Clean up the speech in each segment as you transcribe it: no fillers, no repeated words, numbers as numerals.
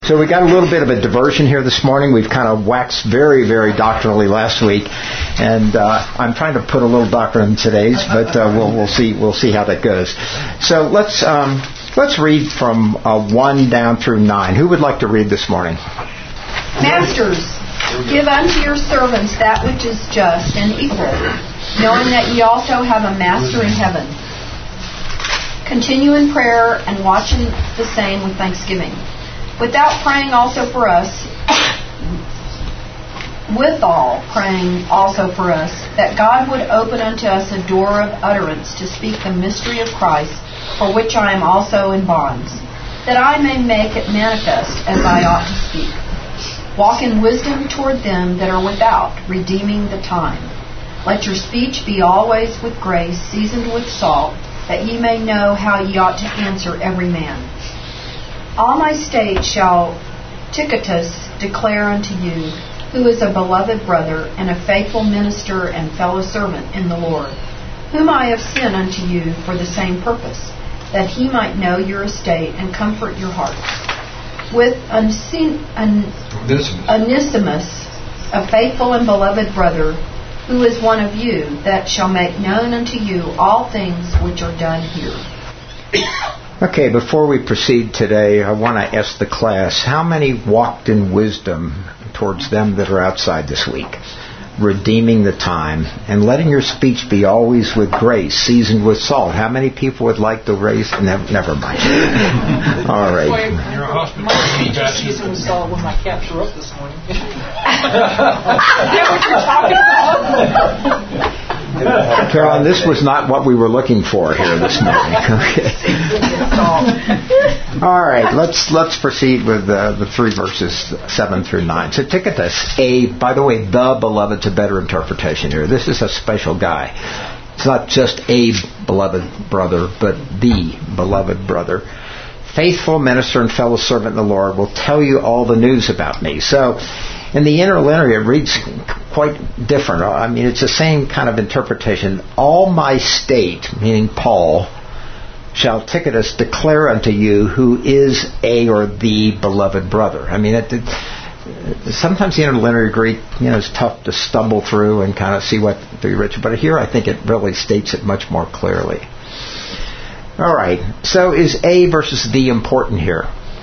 So we got a little bit of a diversion here this morning. We've kind of waxed very, very doctrinally last week, and I'm trying to put a little doctrine in today's, but we'll see how that goes. So let's read from 1 down through 9. Who would like to read this morning? Masters, give unto your servants that which is just and equal, knowing that ye also have a master in heaven. Continue in prayer and watching the same with thanksgiving. Without praying also for us, withal praying also for us, that God would open unto us a door of utterance to speak the mystery of Christ, for which I am also in bonds, that I may make it manifest as I ought to speak. Walk in wisdom toward them that are without, redeeming the time. Let your speech be always with grace, seasoned with salt, that ye may know how ye ought to answer every man. All my state shall Tychicus declare unto you, who is a beloved brother, and a faithful minister and fellow servant in the Lord, whom I have sent unto you for the same purpose, that he might know your estate and comfort your hearts. With Onesimus, a faithful and beloved brother, who is one of you, that shall make known unto you all things which are done here. Okay, before we proceed today, I want to ask the class, how many walked in wisdom towards them that are outside this week? Redeeming the time and letting your speech be always with grace, seasoned with salt. How many people would like to raise? Never mind. All right. You're a hospital. My season was salt when my caps were up this morning. What you're talking about? Carolyn, this was not what we were looking for here this morning. Okay. All right, let's proceed with the 3 verses 7 through 9. So Tychicus, by the way, the beloved's a better interpretation here. This is a special guy. It's not just a beloved brother, but the beloved brother. Faithful minister and fellow servant in the Lord will tell you all the news about me. So in the interlinear, it reads quite different. I mean, it's the same kind of interpretation. All my state, meaning Paul, shall Tychicus declare unto you who is a or the beloved brother. I mean, sometimes the interlinear Greek, is tough to stumble through and kind of see what the original. But here, I think it really states it much more clearly. All right. So is a versus the important here?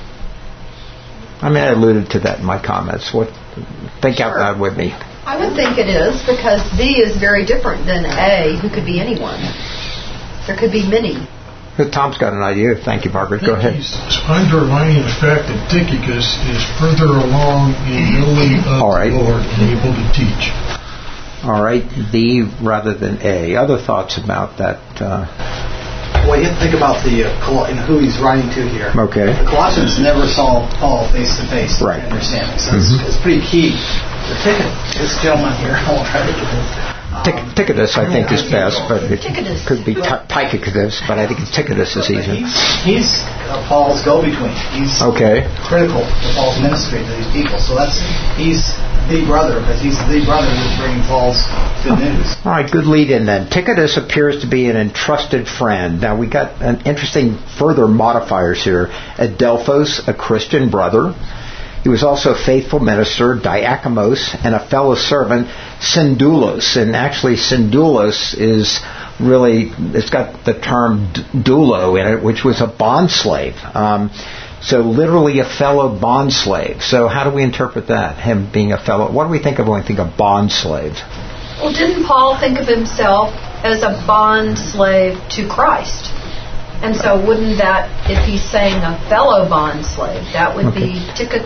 I mean, I alluded to that in my comments. Think out loud with me. I would think it is, because the is very different than a, who could be anyone. There could be many. Tom's got an idea. Thank you, Margaret. Go ahead. He's underlining the fact that Tychicus is further along in knowing of the Lord and able to teach. All right, the rather than a. Other thoughts about that? Well, you have to think about who he's writing to here. Okay. The Colossians never saw Paul face to face. Right. Understanding. So it's pretty key. This gentleman here, I won't try to get this. Tychicus, I think, is best, but it could be Tychicus, but I think Tychicus is easier. He's Paul's go-between. He's critical to Paul's ministry to these people. So he's the brother, because he's the brother who's bringing Paul's good news. All right, good lead in then. Tychicus appears to be an entrusted friend. Now, we got an interesting further modifiers here. Adelphos, a Christian brother. He was also a faithful minister, Diakomos, and a fellow servant, Syndulos. And actually, Syndulos is really, it's got the term doulo in it, which was a bondslave. So literally a fellow bondslave. So how do we interpret that, him being a fellow? What do we think of when we think of bondslave? Well, didn't Paul think of himself as a bondslave to Christ? And so wouldn't that, if he's saying a fellow bondslave, that would be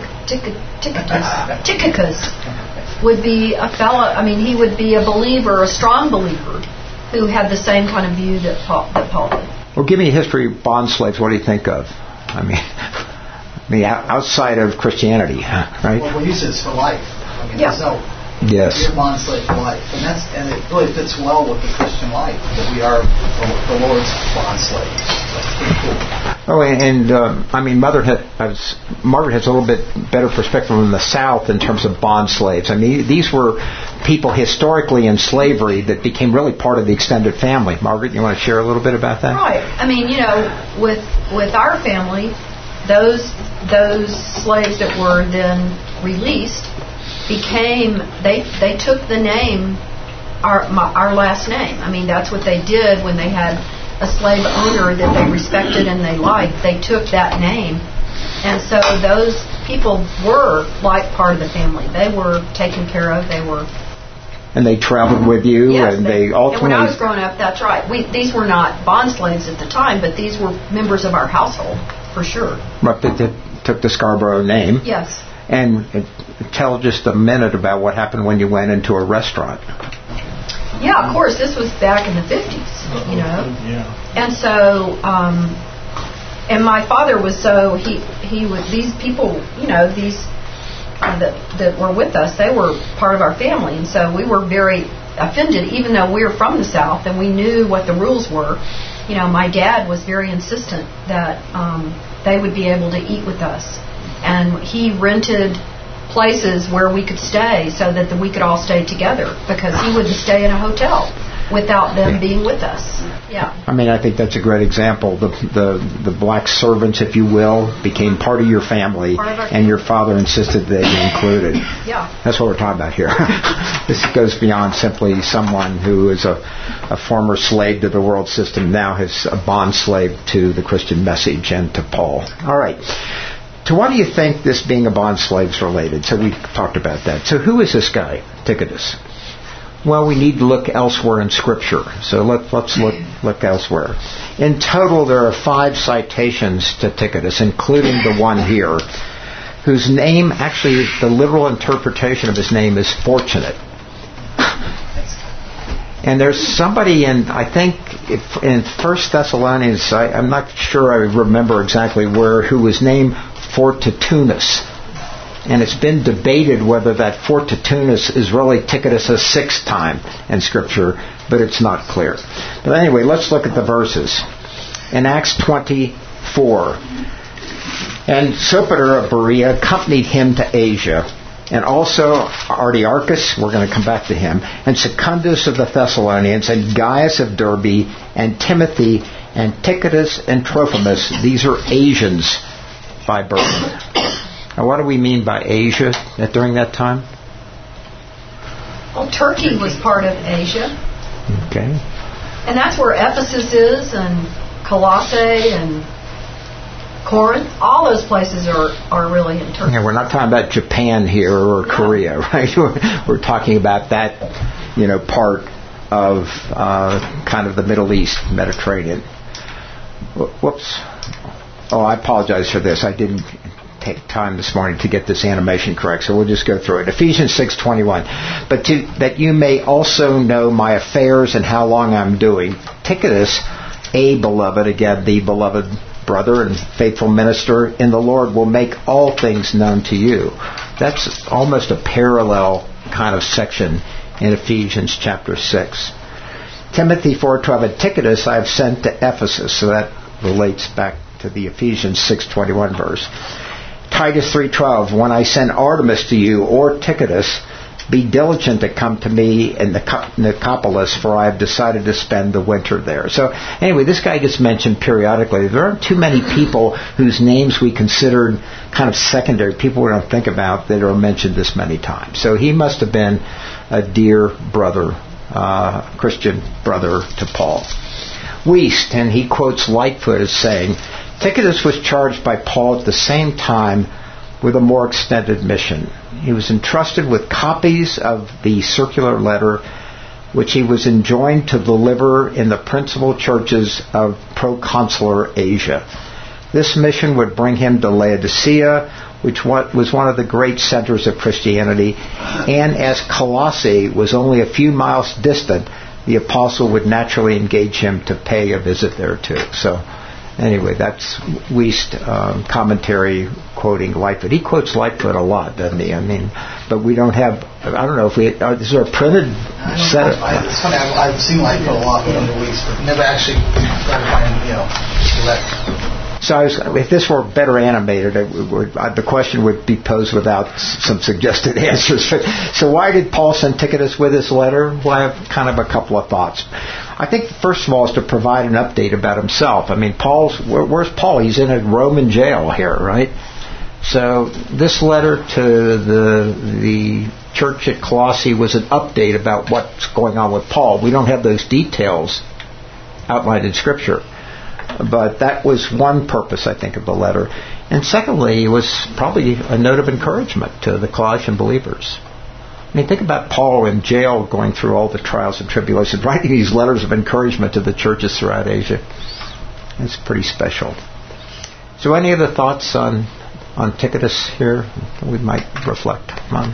Tychicus would be a fellow, I mean, he would be a believer, a strong believer, who had the same kind of view that Paul did. Well, give me a history of bondslaves. What do you think of? I mean, outside of Christianity, right? Well, he says for life. I mean, yes. You're a bondslave for life. And it really fits well with the Christian life, that we are the Lord's bondslaves. That's pretty cool. Oh, and I mean, Margaret has a little bit better perspective from the South in terms of bond slaves. I mean, these were people historically in slavery that became really part of the extended family. Margaret, you want to share a little bit about that? Right. I mean, with our family, those slaves that were then released they took the name, our last name. I mean, that's what they did when they had a slave owner that they respected and they liked. They took that name. And so those people were like part of the family. They were taken care of. And they traveled with you, yes, and they ultimately... And when I was growing up, that's right. These were not bond slaves at the time, but these were members of our household, for sure. But they took the Scarborough name. Yes. And tell just a minute about what happened when you went into a restaurant. Yeah, of course. This was back in the 50s, you know. Yeah. And so, and my father was he was, these people, you know, these that were with us, they were part of our family. And so we were very offended, even though we were from the South and we knew what the rules were. You know, my dad was very insistent that they would be able to eat with us. And he rented places where we could stay so that we could all stay together, because he wouldn't stay in a hotel without them being with us. Yeah. I mean, I think that's a great example. The black servants, if you will, became part of your family, and your father insisted they be included. Yeah. That's what we're talking about here. This goes beyond simply someone who is a former slave to the world system, now is a bond slave to the Christian message and to Paul. All right. To what do you think this being a bond slave is related? So we talked about that. So who is this guy, Tychicus? Well, we need to look elsewhere in Scripture. So let's look elsewhere. In total, there are 5 citations to Tychicus, including the one here, whose name, actually, the literal interpretation of his name is fortunate. And there's somebody in 1 Thessalonians, I'm not sure I remember exactly who was named Fortitunus. And it's been debated whether that Fortitunus is really Tychicus' 6th time in Scripture, but it's not clear. But anyway, let's look at the verses. In Acts 24, and Sopater of Berea accompanied him to Asia, and also Artiarchus, we're going to come back to him, and Secundus of the Thessalonians, and Gaius of Derbe, and Timothy, and Tychicus and Trophimus. These are Asians by birth. Now, what do we mean by Asia during that time? Well, Turkey was part of Asia. Okay. And that's where Ephesus is, and Colossae, and Corinth. All those places are really in Turkey. Yeah, we're not talking about Japan here or Korea, right? We're talking about that, part of kind of the Middle East, Mediterranean. Whoops. Oh, I apologize for this. I didn't take time this morning to get this animation correct, so we'll just go through it. Ephesians 6:21. But that you may also know my affairs and how long I'm doing. Tychicus, a beloved, again, the beloved brother and faithful minister in the Lord, will make all things known to you. That's almost a parallel kind of section in Ephesians chapter 6. Timothy 4:12, and Tychicus I have sent to Ephesus. So that relates back to the Ephesians 6:21 verse. Titus 3:12, when I send Artemis to you or Tychicus, be diligent to come to me in the Nicopolis, for I have decided to spend the winter there. So anyway, this guy gets mentioned periodically. There aren't too many people whose names we considered kind of secondary, people we don't think about, that are mentioned this many times. So he must have been a dear brother, Christian brother to Paul. Wuest, and he quotes Lightfoot as saying, Tychicus was charged by Paul at the same time with a more extended mission. He was entrusted with copies of the circular letter which he was enjoined to deliver in the principal churches of proconsular Asia. This mission would bring him to Laodicea, which was one of the great centers of Christianity, and as Colossae was only a few miles distant, the apostle would naturally engage him to pay a visit there too. So anyway, that's Wuest commentary quoting Lightfoot. He quotes Lightfoot a lot, doesn't he? I mean, but we don't have, I don't know if we, is there a printed set of... It's funny, I've seen Lightfoot a lot under Wuest, but never actually tried to find, So if this were better animated, the question would be posed without some suggested answers. So why did Paul send Tychicus with his letter? Well, I have kind of a couple of thoughts. I think first of all is to provide an update about himself. I mean, where's Paul? He's in a Roman jail here, right? So this letter to the church at Colossae was an update about what's going on with Paul. We don't have those details outlined in Scripture. But that was one purpose, I think, of the letter. And secondly, it was probably a note of encouragement to the Colossian believers. I mean, think about Paul in jail going through all the trials and tribulations, writing these letters of encouragement to the churches throughout Asia. It's pretty special. So any other thoughts on Tychicus here we might reflect on?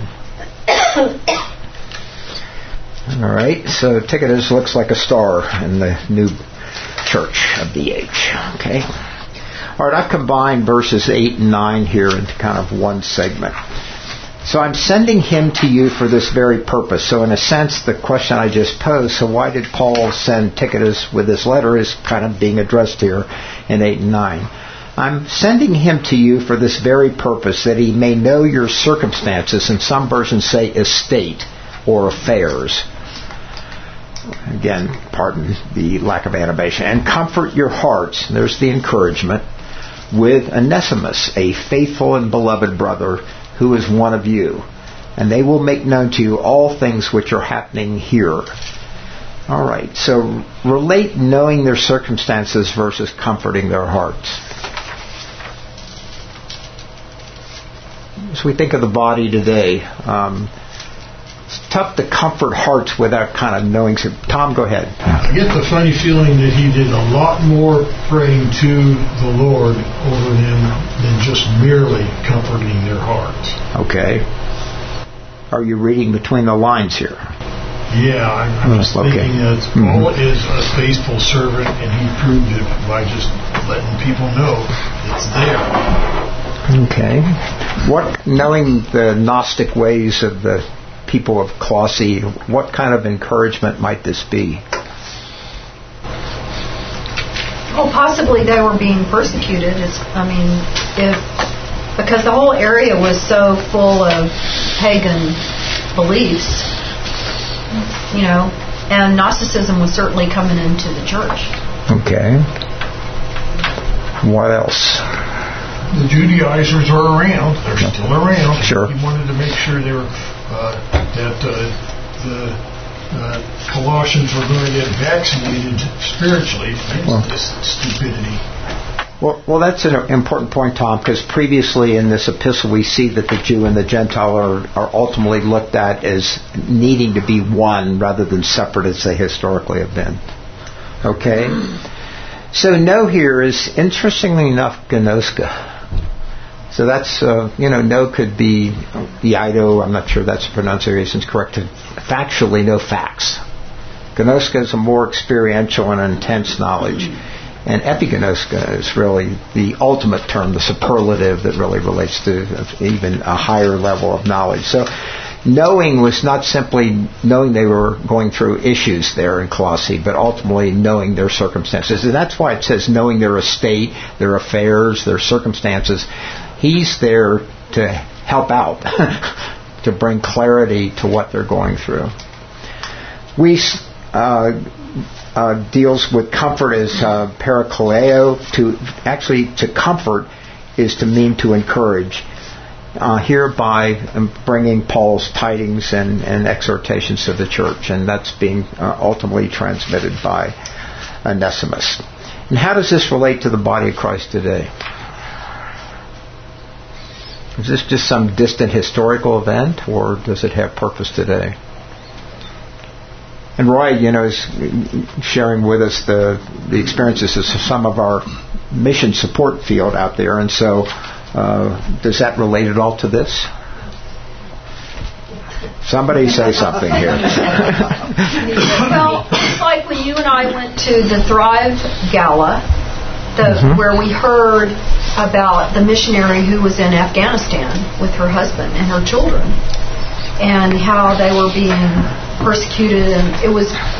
All right, so Tychicus looks like a star in the new church of the age. Okay. All right, I've combined verses 8 and 9 here into kind of one segment. So I'm sending him to you for this very purpose. So in a sense, the question I just posed, so why did Paul send Tychicus with this letter, is kind of being addressed here in 8 and 9. I'm sending him to you for this very purpose, that he may know your circumstances, and some versions say estate or affairs. Again, pardon the lack of animation. And comfort your hearts, there's the encouragement, with Onesimus, a faithful and beloved brother, who is one of you. And they will make known to you all things which are happening here. All right, so relate knowing their circumstances versus comforting their hearts. As we think of the body today, it's tough to comfort hearts without kind of knowing. Tom, go ahead. I get the funny feeling that he did a lot more praying to the Lord over them than just merely comforting their hearts. Okay. Are you reading between the lines here? Yeah, I'm just thinking that Paul is a faithful servant, and he proved it by just letting people know it's there. Okay. Knowing the Gnostic ways of the people of Colossae, what kind of encouragement might this be? Well, possibly they were being persecuted. Because the whole area was so full of pagan beliefs, and Gnosticism was certainly coming into the church. Okay. What else? The Judaizers are around. They're still around. Sure. He wanted to make sure they were that the Colossians were going to get vaccinated spiritually against this stupidity. Well, that's an important point, Tom, because previously in this epistle we see that the Jew and the Gentile are ultimately looked at as needing to be one rather than separate as they historically have been. Okay? So no here is, interestingly enough, gnoska. So that's, no could be Ido, I'm not sure that's the pronunciation is correct. Factually, no facts. Gnoska is a more experiential and intense knowledge. And epignoska is really the ultimate term, the superlative that really relates to even a higher level of knowledge. So knowing was not simply knowing they were going through issues there in Colossae, but ultimately knowing their circumstances. And that's why it says knowing their estate, their affairs, their circumstances. He's there to help out, to bring clarity to what they're going through. We deals with comfort as parakaleo. To comfort is to mean to encourage. Hereby bringing Paul's tidings and exhortations to the church, and that's being ultimately transmitted by Onesimus. And how does this relate to the body of Christ today? Is this just some distant historical event, or does it have purpose today? And Roy, is sharing with us the experiences of some of our mission support field out there, and so does that relate at all to this? Somebody say something here. Well, it's like when you and I went to the Thrive Gala, where we heard about the missionary who was in Afghanistan with her husband and her children, and how they were being persecuted, and it was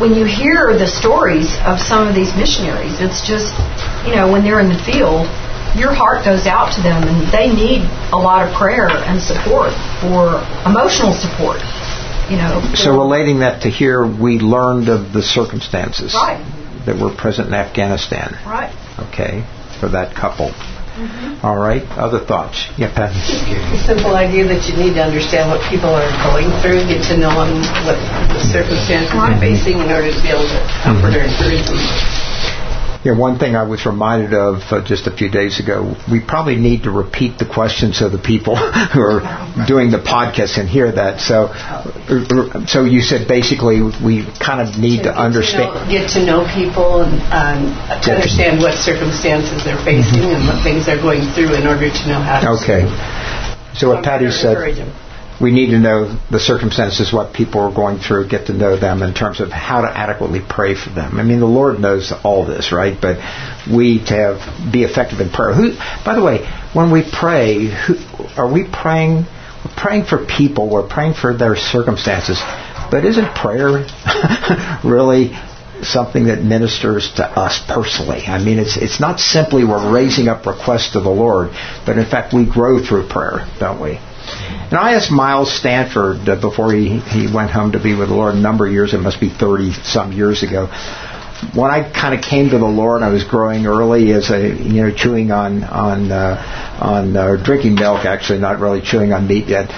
when you hear the stories of some of these missionaries, it's just, when they're in the field, your heart goes out to them, and they need a lot of prayer and support, for emotional support. So relating that to here, we learned of the circumstances that were present in Afghanistan. Right. Okay, for that couple. Mm-hmm. All right. Other thoughts? Yeah, Pat. The simple idea that you need to understand what people are going through, get to know them, what the circumstances they're facing, in order to be able to comfort or encourage them. Yeah, one thing I was reminded of just a few days ago, we probably need to repeat the questions so the people who are doing the podcast can hear that. So you said basically we kind of need to understand. Get to know people and to understand what circumstances they're facing and what things they're going through in order to know how to So what Patty said, we need to know the circumstances, what people are going through, get to know them in terms of how to adequately pray for them. I mean, the Lord knows all this, right? But we be effective in prayer. By the way, when we pray, are we praying? We're praying for people. We're praying for their circumstances. But isn't prayer really something that ministers to us personally? I mean, it's not simply we're raising up requests to the Lord, but in fact we grow through prayer, don't we? And I asked Miles Stanford before he went home to be with the Lord a number of years, it must be 30-some years ago. When I kind of came to the Lord, I was growing early as chewing on drinking milk, actually, not really chewing on meat yet.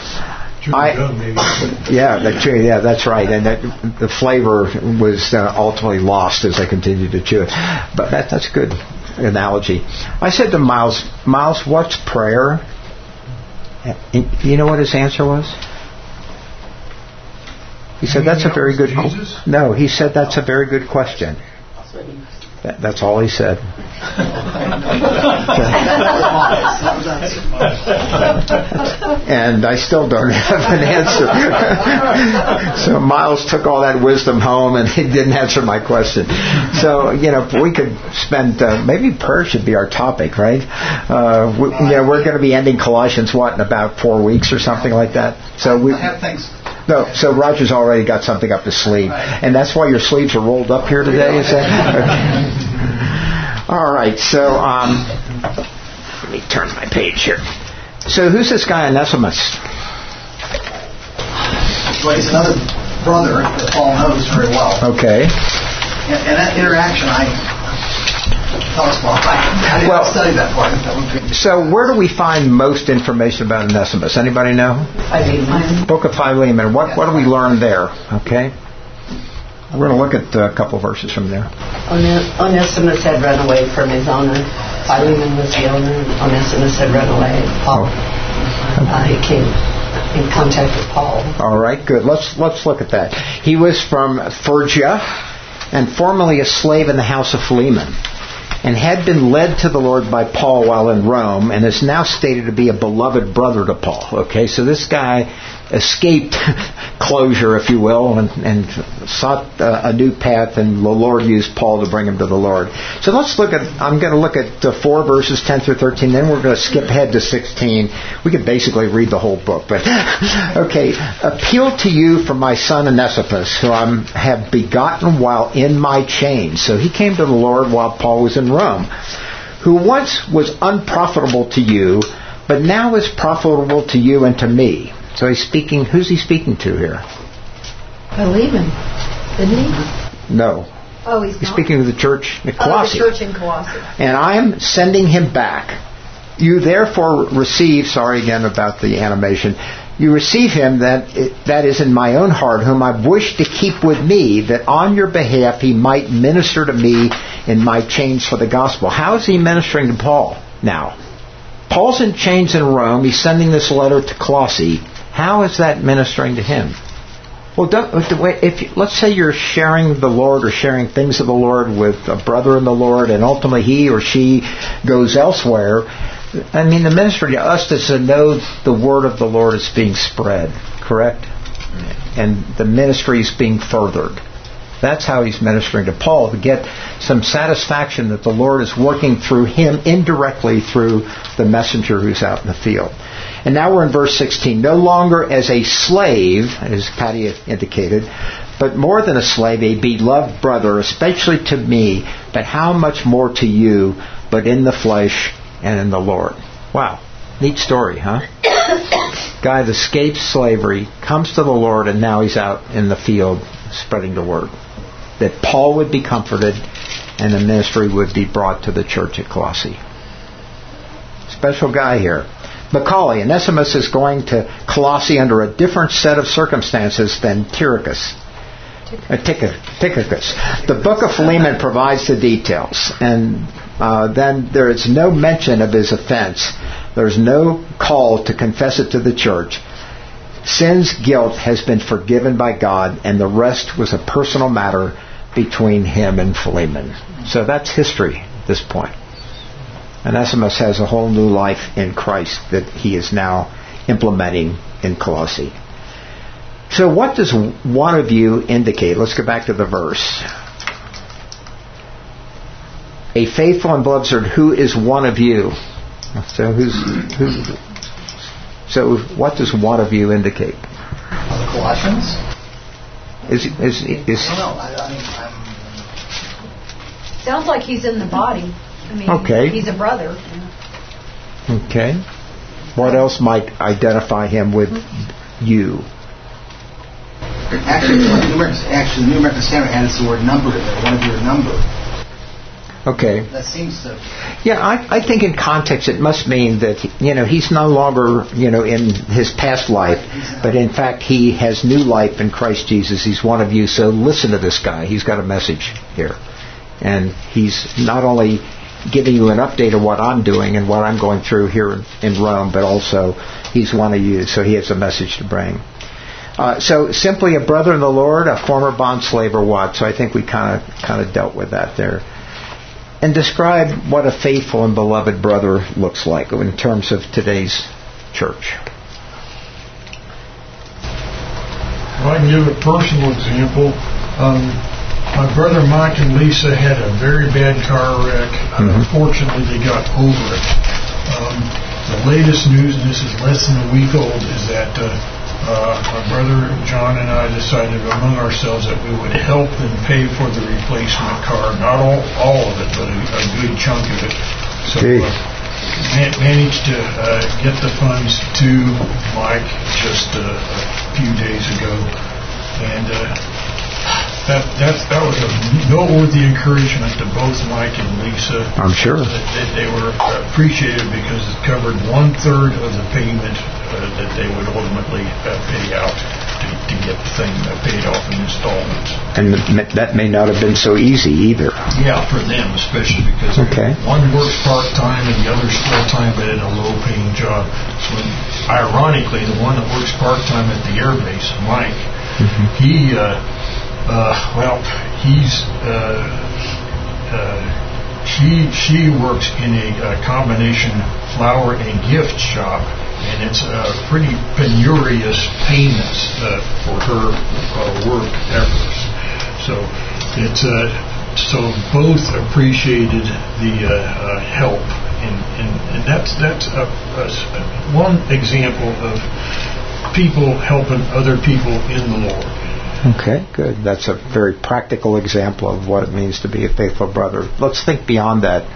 Yeah, that's right. And the flavor was ultimately lost as I continued to chew it. But that's a good analogy. I said to Miles, what's prayer? You know what his answer was? He said, that's a very good... No, he said, that's a very good question. That's all he said. And I still don't have an answer. So Miles took all that wisdom home and he didn't answer my question. So, we could spend... maybe prayer should be our topic, right? We're going to be ending Colossians, in about 4 weeks or something like that? So I have things... No, so Roger's already got something up his sleeve. And that's why your sleeves are rolled up here today, is that? Okay. All right, so let me turn my page here. So who's this guy Onesimus? Well, he's another brother that Paul knows very well. Okay. And that interaction, I didn't study that part. So where do we find most information about Onesimus? Anybody know? Philemon. Book of Philemon. What do we learn there? Okay. We're going to look at a couple verses from there. Onesimus had run away from his owner. Philemon was the owner. Onesimus had run away. Paul he came in contact with Paul. All right, good. Let's look at that. He was from Phrygia and formerly a slave in the house of Philemon, and had been led to the Lord by Paul while in Rome, and is now stated to be a beloved brother to Paul. Okay, so this guy escaped closure, if you will, and sought a new path, and the Lord used Paul to bring him to the Lord. So I'm going to look at 4 verses 10 through 13, then we're going to skip ahead to 16. We could basically read the whole book, but okay. Appeal to you from my son Onesimus, who I have begotten while in my chains. So he came to the Lord while Paul was in Rome, who once was unprofitable to you, but now is profitable to you and to me. So he's speaking. Who's he speaking to here? Philemon, isn't he? No. Oh, he's speaking to the church in Colossae. The church in Colossae. And I am sending him back. You therefore receive. Sorry again about the animation. You receive him that is in my own heart, whom I wish to keep with me, that on your behalf he might minister to me in my chains for the gospel. How is he ministering to Paul now? Paul's in chains in Rome. He's sending this letter to Colossae. How is that ministering to him? Well, let's say you're sharing the Lord or sharing things of the Lord with a brother in the Lord, and ultimately he or she goes elsewhere. I mean, the ministry to us is to know the word of the Lord is being spread, correct? And the ministry is being furthered. That's how he's ministering to Paul, to get some satisfaction that the Lord is working through him indirectly through the messenger who's out in the field. And now we're in verse 16. No longer as a slave, as Patty indicated, but more than a slave, a beloved brother, especially to me, but how much more to you, but in the flesh and in the Lord. Wow. Neat story, huh? Guy that escaped slavery, comes to the Lord, and now he's out in the field spreading the word. That Paul would be comforted and the ministry would be brought to the church at Colossae. Special guy here. Macaulay, Onesimus is going to Colossae under a different set of circumstances than Tychicus. The book of Philemon provides the details, and then there is no mention of his offense. There's no call to confess it to the church. Sin's guilt has been forgiven by God, and the rest was a personal matter between him and Philemon. So that's history at this point. Onesimus has a whole new life in Christ that he is now implementing in Colossae. So what does one of you indicate? Let's go back to the verse. A faithful and beloved servant, who is one of you? So So what does one of you indicate? The Colossians? Sounds like he's in the body. I mean, okay. He's a brother. Okay. What else might identify him with you? Actually, the New American Standard adds the word number in there. One of your number. Okay. That seems to... Yeah, I think in context it must mean that, he's no longer, in his past life, but in fact he has new life in Christ Jesus. He's one of you, so listen to this guy. He's got a message here. And he's not only giving you an update of what I'm doing and what I'm going through here in Rome, but also he's one of you, so he has a message to bring. So simply a brother in the Lord, a former bond slave, or what? So I think we kind of dealt with that there. And describe what a faithful and beloved brother looks like in terms of today's church. Well, I can give a personal example. My brother Mike and Lisa had a very bad car wreck. Unfortunately, they got over it. The latest news, and this is less than a week old, is that my brother John and I decided among ourselves that we would help them pay for the replacement car. Not all of it, but a good chunk of it. So managed to get the funds to Mike just a few days ago. And that was a noteworthy encouragement to both Mike and Lisa. I'm sure. They were appreciated because it covered 1/3 of the payment that they would ultimately pay out to get the thing paid off in installments. And that may not have been so easy either. Yeah, for them especially, because one works part-time and the other's full-time but in a low-paying job. So ironically, the one that works part-time at the air base, Mike, she works in a combination flower and gift shop, and it's pretty penurious payments for her work efforts. So it's so both appreciated the help, and that's one example of people helping other people in the Lord. Okay, good. That's a very practical example of what it means to be a faithful brother. Let's think beyond that.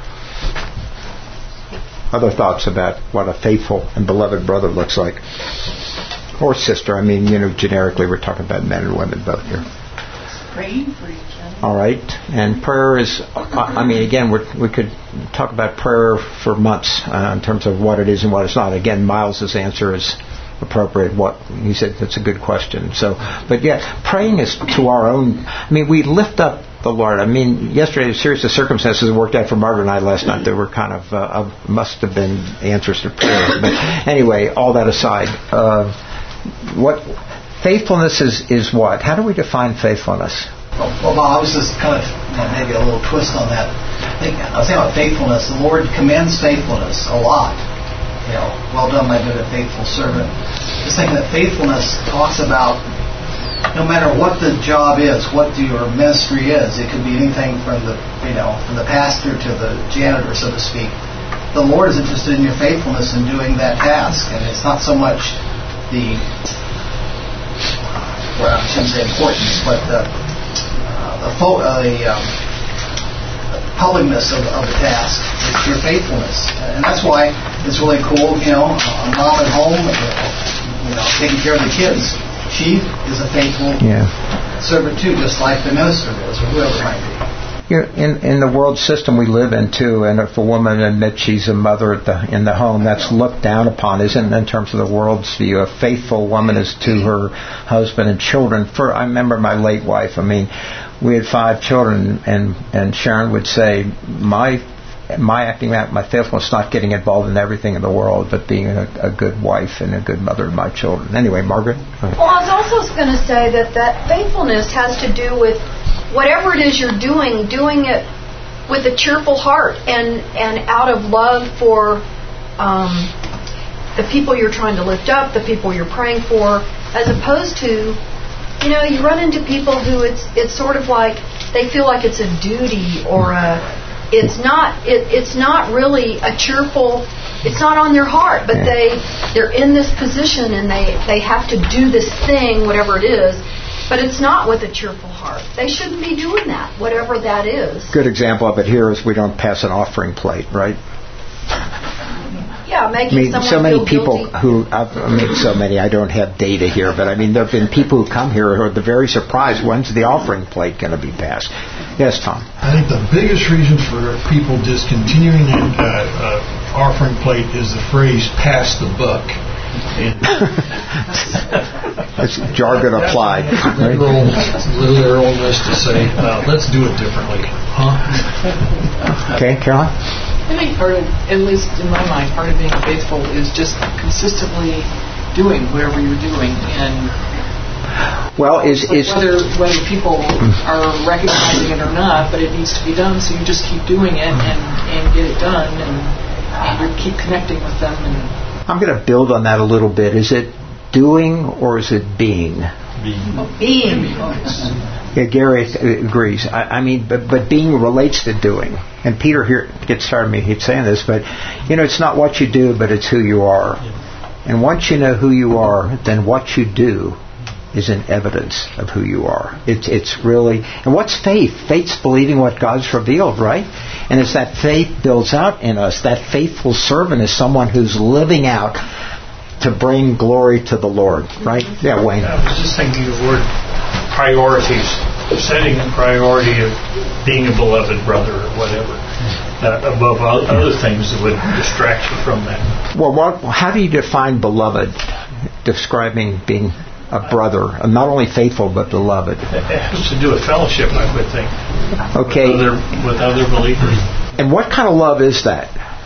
Other thoughts about what a faithful and beloved brother looks like. Or sister. I mean, generically we're talking about men and women both here. Praying for each other. All right. And prayer is, again, we could talk about prayer for months in terms of what it is and what it's not. Again, Miles's answer is appropriate. What he said, that's a good question. So, but yeah, praying is to our own. We lift up the Lord. Yesterday, a series of circumstances worked out for Margaret and I last night. There were kind of must have been answers to prayer. But anyway, all that aside, what faithfulness is what? How do we define faithfulness? Well, I was just kind of maybe a little twist on that. I was thinking about faithfulness. The Lord commends faithfulness a lot. Well done, my good and faithful servant. Just thinking that faithfulness talks about no matter what the job is, what your ministry is, it could be anything from the pastor to the janitor, so to speak. The Lord is interested in your faithfulness in doing that task, and it's not so much the well, I shouldn't say importance, but the publicness of the task. It's your faithfulness, and that's why it's really cool. A mom at home, taking care of the kids. She is a faithful servant too, just like the minister is, or whoever it might be. In the world system we live in too, and if a woman admits she's a mother in the home, that's looked down upon, isn't it, in terms of the world's view? A faithful woman is to her husband and children. I remember my late wife. I mean, we had 5 children, and Sharon would say, my acting out, my faithfulness, not getting involved in everything in the world, but being a good wife and a good mother to my children. Anyway, Margaret? Well, I was also going to say that faithfulness has to do with whatever it is you're doing it with a cheerful heart and out of love for the people you're trying to lift up, the people you're praying for, as opposed to, you run into people who it's sort of like they feel like it's a duty or it's not really a cheerful, it's not on their heart, but they're in this position and they have to do this thing, whatever it is. But it's not with a cheerful heart. They shouldn't be doing that, whatever that is. Good example of it here is we don't pass an offering plate, right? Yeah, making someone so many feel people guilty. I don't have data here, but I mean, there have been people who come here who are very surprised, when's the offering plate going to be passed? Yes, Tom? I think the biggest reason for people discontinuing the offering plate is the phrase, pass the buck. That's jargon applied. Literalness to say, let's do it differently. Okay, Caroline? I think part of, at least in my mind, part of being faithful is just consistently doing whatever you're doing, and well, whether people are recognizing it or not, but it needs to be done. So you just keep doing it and get it done, and you keep connecting with them. And I'm going to build on that a little bit. Is it doing or is it being? Being. Yeah, Gary agrees. I mean, but being relates to doing. And Peter here gets tired of me saying this, but it's not what you do, but it's who you are. And once you know who you are, then what you do is an evidence of who you are. It's really, and what's faith? Faith's believing what God's revealed, right? And as that faith builds out in us, that faithful servant is someone who's living out to bring glory to the Lord, right? Yeah, Wayne. I was just thinking of the word priorities, setting a priority of being a beloved brother or whatever, above other things that would distract you from that. Well, how do you define beloved, describing being a brother, not only faithful but beloved? It has to do with fellowship, I would think. Okay. With other believers. And what kind of love is that?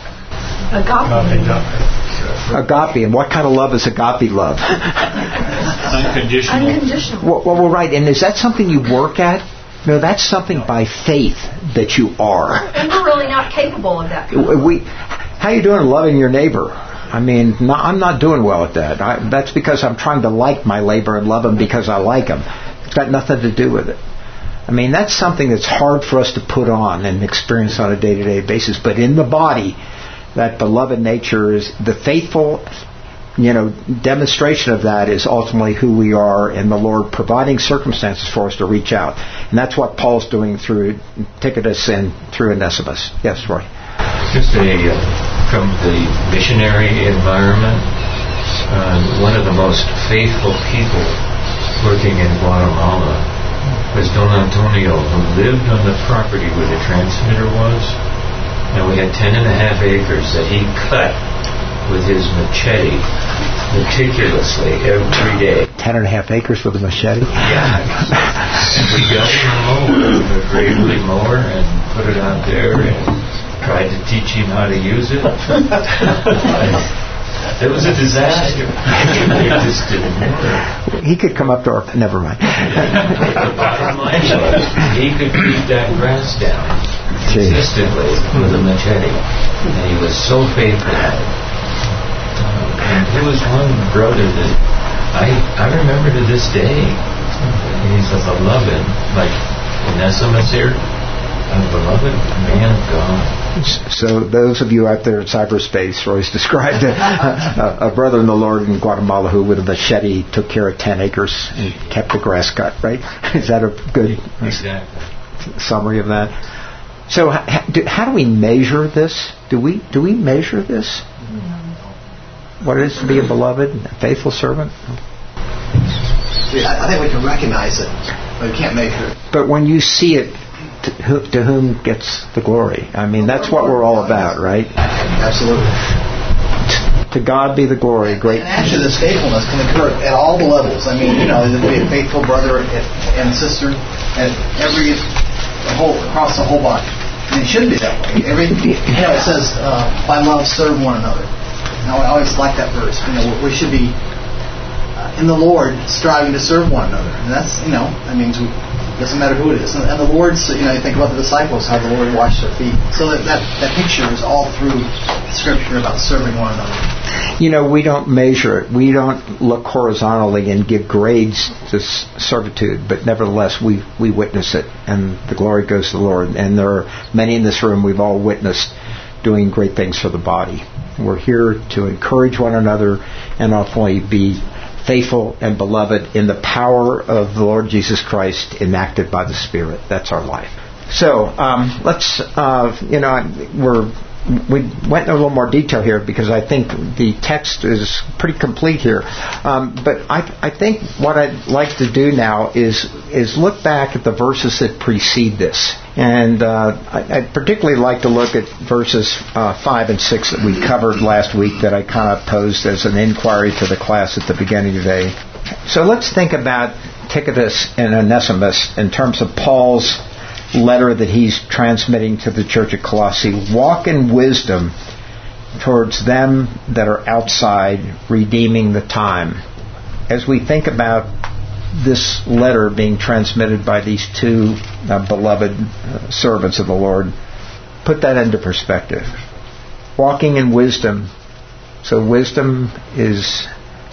Agape. And what kind of love is agape love? Unconditional. Well, right. And is that something you work at? No, that's something by faith that you are. And we're really not capable of that. How you doing loving your neighbor? I mean, I'm not doing well at that. That's because I'm trying to like my neighbor and love him because I like him. It's got nothing to do with it. I mean, that's something that's hard for us to put on and experience on a day-to-day basis. But in the body, that beloved nature is the faithful, demonstration of that is ultimately who we are, and the Lord providing circumstances for us to reach out. And that's what Paul's doing through Tychicus and through Onesimus. Yes, Roy? Just from the missionary environment, one of the most faithful people working in Guatemala was Don Antonio, who lived on the property where the transmitter was. And we had 10.5 acres that he cut with his machete meticulously every day. 10.5 acres with a machete? Yeah. And we got him a mower, a Gravely mower, and put it out there and tried to teach him how to use it. It was a disaster. It just didn't work. He could come up to our... Never mind. The bottom line was, he could keep that grass down consistently with a machete. And he was so faithful at it. And there was one brother that I remember to this day. He's a beloved, like Onesimus here, a beloved man of God. So those of you out there in cyberspace, Roy's described a brother in the Lord in Guatemala who with a machete took care of 10 acres and kept the grass cut, right? Is that a good summary of that? So how do we measure this? Do we measure this? What it is to be a beloved, a faithful servant? I think we can recognize it, but we can't measure it. But when you see it, to whom gets the glory? I mean, that's what we're all about, right? Absolutely. To God be the glory. Great. And actually, this faithfulness can occur at all the levels. I mean, there can be a faithful brother and sister at across the whole body. And it should be that way. It says, by love, serve one another. Now, I always like that verse. We should be in the Lord striving to serve one another. And that's, that means it doesn't matter who it is. And the Lord's, you think about the disciples, how the Lord washed their feet. So that picture is all through Scripture about serving one another. We don't measure it. We don't look horizontally and give grades to servitude, but nevertheless, we witness it, and the glory goes to the Lord. And there are many in this room we've all witnessed doing great things for the body. We're here to encourage one another and ultimately be faithful and beloved in the power of the Lord Jesus Christ enacted by the Spirit. That's our life. So let's, we went in a little more detail here because I think the text is pretty complete here. But I think what I'd like to do now is look back at the verses that precede this. And I'd particularly like to look at verses 5 and 6 that we covered last week that I kind of posed as an inquiry to the class at the beginning of the day. So let's think about Tychicus and Onesimus in terms of Paul's letter that he's transmitting to the church at Colossae. Walk in wisdom towards them that are outside, redeeming the time. As we think about this letter being transmitted by these two beloved servants of the Lord, put that into perspective. Walking in wisdom. So wisdom is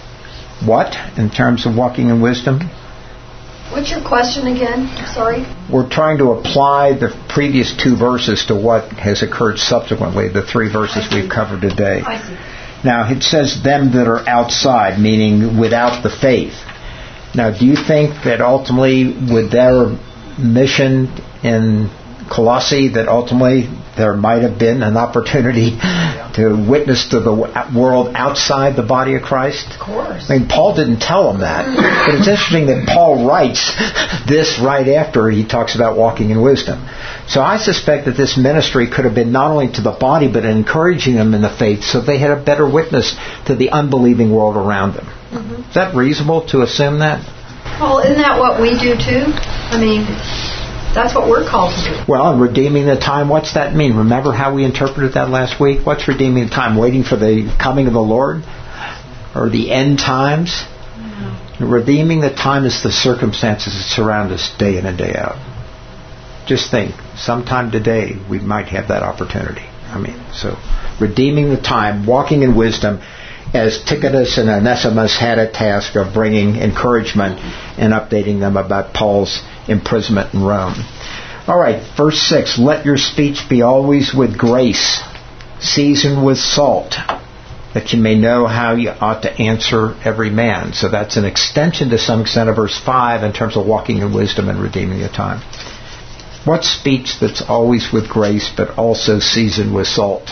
what in terms of walking in wisdom? What's your question again? Sorry. We're trying to apply the previous two verses to what has occurred subsequently, the three verses we've covered today. I see. Now, it says them that are outside, meaning without the faith. Now, do you think that ultimately with their mission in Colossae that ultimately there might have been an opportunity to witness to the world outside the body of Christ? Of course. I mean, Paul didn't tell them that. But it's interesting that Paul writes this right after he talks about walking in wisdom. So I suspect that this ministry could have been not only to the body, but encouraging them in the faith so they had a better witness to the unbelieving world around them. Mm-hmm. Is that reasonable to assume that? Well, isn't that what we do too? I mean, that's what we're called to do. Well, and redeeming the time, what's that mean? Remember how we interpreted that last week? What's redeeming the time? Waiting for the coming of the Lord? Or the end times? No. Redeeming the time is the circumstances that surround us day in and day out. Just think, sometime today we might have that opportunity. So redeeming the time, walking in wisdom, as Tychicus and Onesimus had a task of bringing encouragement and updating them about Paul's imprisonment in Rome. All right, verse 6, let your speech be always with grace, seasoned with salt, that you may know how you ought to answer every man. So that's an extension to some extent of verse 5 in terms of walking in wisdom and redeeming the time. What speech that's always with grace but also seasoned with salt?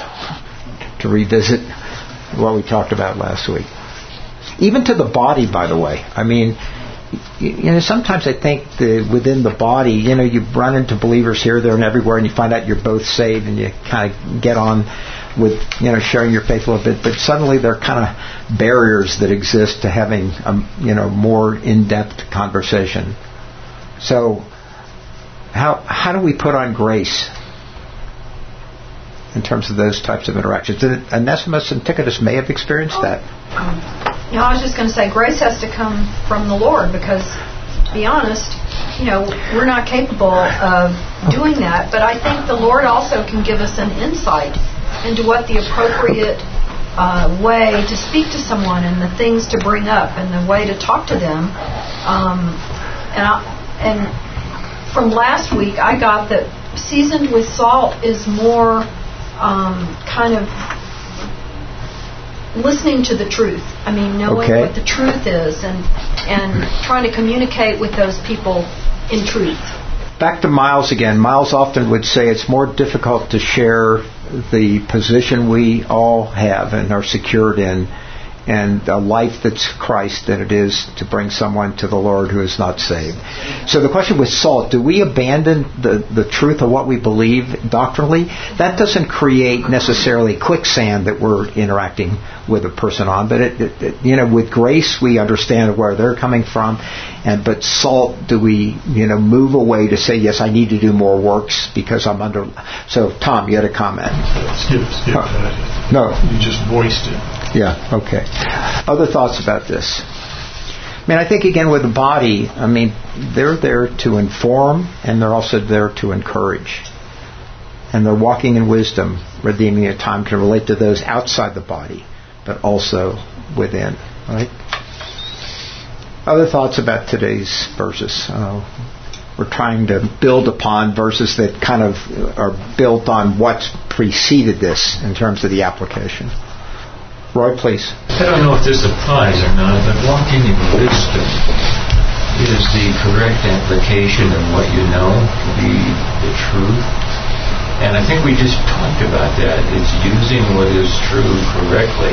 To revisit what we talked about last week. Even to the body, by the way. Sometimes I think within the body, you run into believers here, there, and everywhere, and you find out you're both saved, and you kind of get on with, sharing your faith a little bit, but suddenly there are kind of barriers that exist to having more in-depth conversation. So, how do we put on grace in terms of those types of interactions? Onesimus and Tychicus may have experienced that. I was just going to say, grace has to come from the Lord because, to be honest, we're not capable of doing that. But I think the Lord also can give us an insight into what the appropriate way to speak to someone and the things to bring up and the way to talk to them. And from last week, I got that seasoned with salt is more kind of listening to the truth. I mean, knowing what the truth is and trying to communicate with those people in truth. Back to Miles again. Miles often would say it's more difficult to share the position we all have and are secured in and a life that's Christ than it is to bring someone to the Lord who is not saved. So the question with salt, do we abandon the truth of what we believe doctrinally? That doesn't create necessarily quicksand that we're interacting with a person on, but it with grace we understand where they're coming from. But salt, do we move away to say, yes, I need to do more works because I'm under... So Tom, you had a comment. Skip that. No. You just voiced it. Yeah, okay. Other thoughts about this? I mean, I think again with the body, I mean, they're there to inform and they're also there to encourage. And they're walking in wisdom, redeeming a time to relate to those outside the body, but also within, right? Other thoughts about today's verses? We're trying to build upon verses that kind of are built on what's preceded this in terms of the application. Roy, please. I don't know if this applies or not, but walking in wisdom is the correct application of what you know to be the truth. And I think we just talked about that. It's using what is true correctly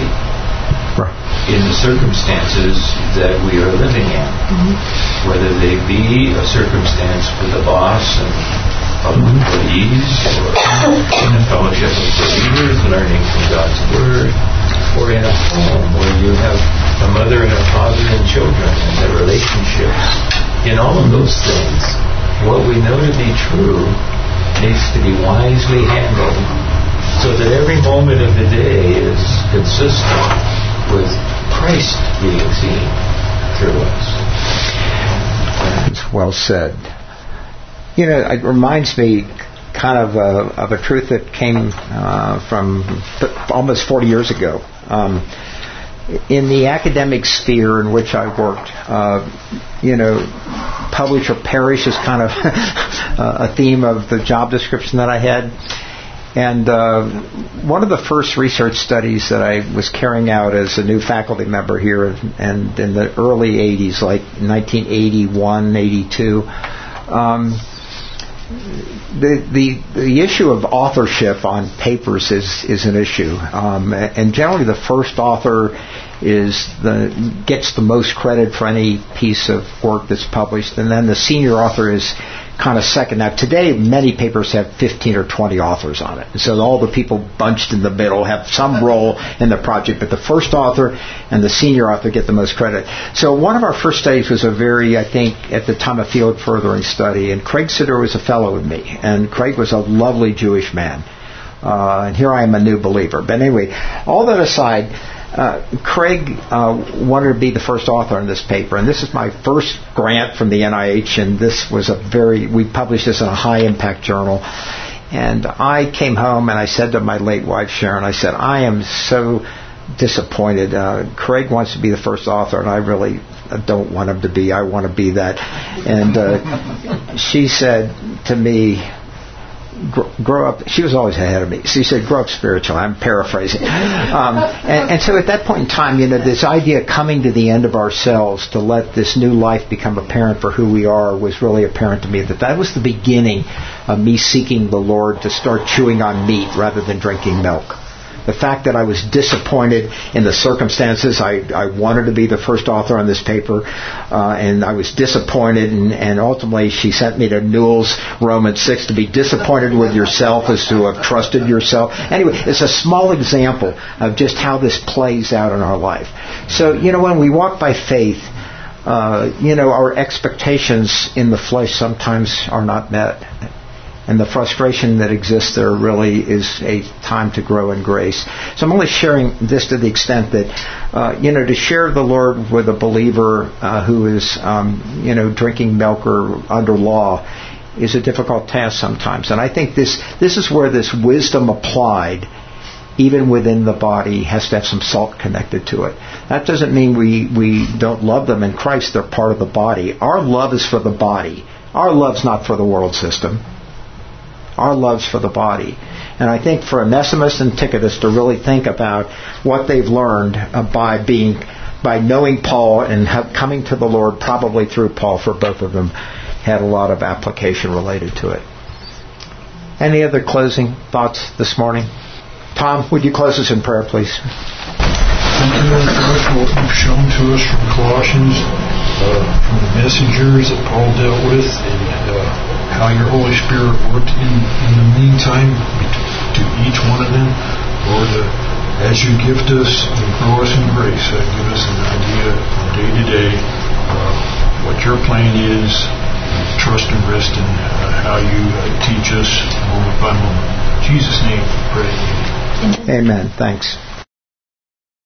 in the circumstances that we are living in. Whether they be a circumstance with a boss and other employees, or in a fellowship of believers learning from God's Word, or in a home where you have a mother and a father and children and their relationships. In all of those things, what we know to be true needs to be wisely handled so that every moment of the day is consistent with Christ being seen through us. It's well said. It reminds me kind of a truth that came from almost 40 years ago. In the academic sphere in which I worked, publish or perish is kind of a theme of the job description that I had. And one of the first research studies that I was carrying out as a new faculty member here, and in the early 80s, like 1981, 82, the issue of authorship on papers is an issue, and generally the first author gets the most credit for any piece of work that's published, and then the senior author is kind of second. Now today many papers have 15 or 20 authors on it, and so all the people bunched in the middle have some role in the project, but the first author and the senior author get the most credit. So one of our first studies was a very, I think at the time, a field furthering study, and Craig Sitter was a fellow with me, and Craig was a lovely Jewish man, and here I am, a new believer. But anyway, all that aside, Craig wanted to be the first author on this paper, and this is my first grant from the NIH, and this was we published this in a high-impact journal. And I came home and I said to my late wife, Sharon, I said, I am so disappointed. Craig wants to be the first author, and I really don't want him to be. I want to be that. And she said to me, grow up. She was always ahead of me. She said, grow up spiritual. I'm paraphrasing. And so at that point in time, this idea of coming to the end of ourselves to let this new life become apparent for who we are was really apparent to me. That was the beginning of me seeking the Lord to start chewing on meat rather than drinking milk. The fact that I was disappointed in the circumstances. I wanted to be the first author on this paper, and I was disappointed, and ultimately she sent me to Newell's Romans 6 to be disappointed with yourself as to have trusted yourself. Anyway, it's a small example of just how this plays out in our life. So, when we walk by faith, our expectations in the flesh sometimes are not met. And the frustration that exists there really is a time to grow in grace. So I'm only sharing this to the extent that, to share the Lord with a believer who is, drinking milk or under law is a difficult task sometimes. And I think this is where this wisdom applied, even within the body, has to have some salt connected to it. That doesn't mean we don't love them in Christ. They're part of the body. Our love is for the body. Our love's not for the world system. our loves for the body. And I think for Onesimus and Tychicus to really think about what they've learned by knowing Paul and coming to the Lord probably through Paul, for both of them, had a lot of application related to it. Any other closing thoughts this morning? Tom, would you close us in prayer, please? Thank you, Lord God, for what you've shown to us from Colossians, from the messengers that Paul dealt with, and how your Holy Spirit worked in the meantime to each one of them. Lord, as you gift us and grow us in grace, give us an idea from day to day what your plan is. Trust and rest in how you teach us moment by moment. In Jesus' name we pray. Amen. Thanks.